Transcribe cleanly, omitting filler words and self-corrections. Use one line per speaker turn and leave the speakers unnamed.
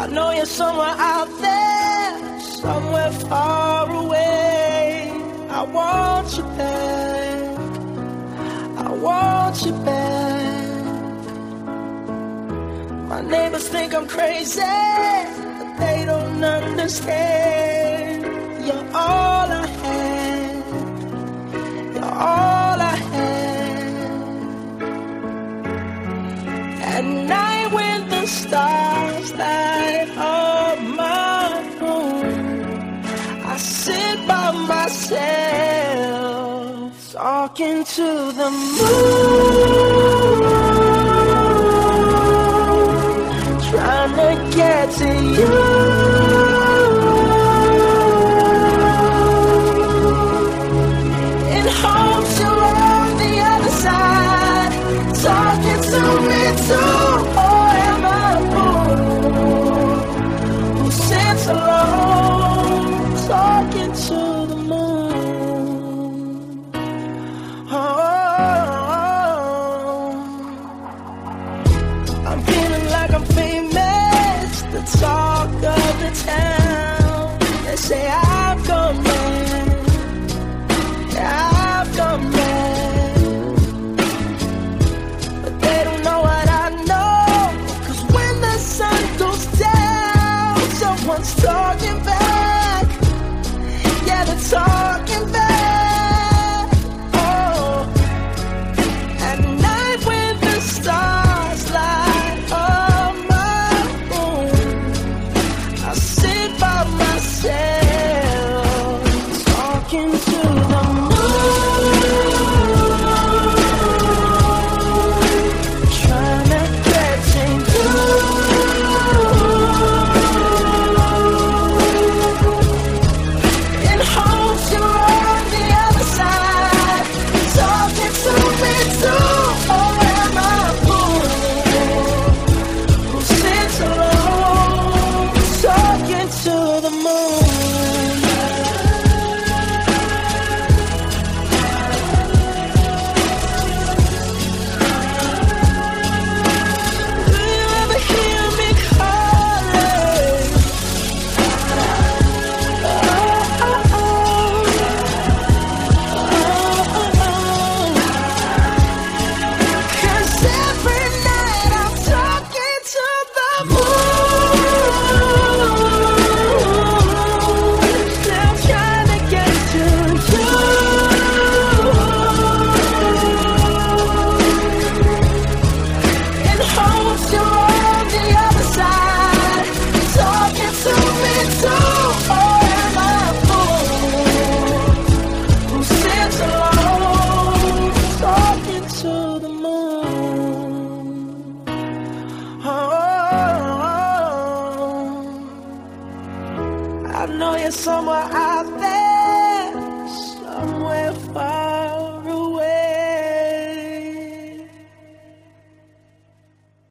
know you're somewhere out there, somewhere far away. I want you back, I want you back. My neighbors think I'm crazy, but they don't understand. You're all I had, you're all I had. At night when the stars light up my room, I sit by myself, talking to the moon, trying to get to you. Talking to me too, or am I a fool who sits alone, talking to the moon? Oh, I'm feeling like I'm famous, the talk of the town. They say I've gone mad, I've gone mad. Talking back, yeah, they're talking back. Oh, at night when the stars light up my room, I sit by myself, talking to the moon, trying to get to you. I know you're somewhere out there, somewhere far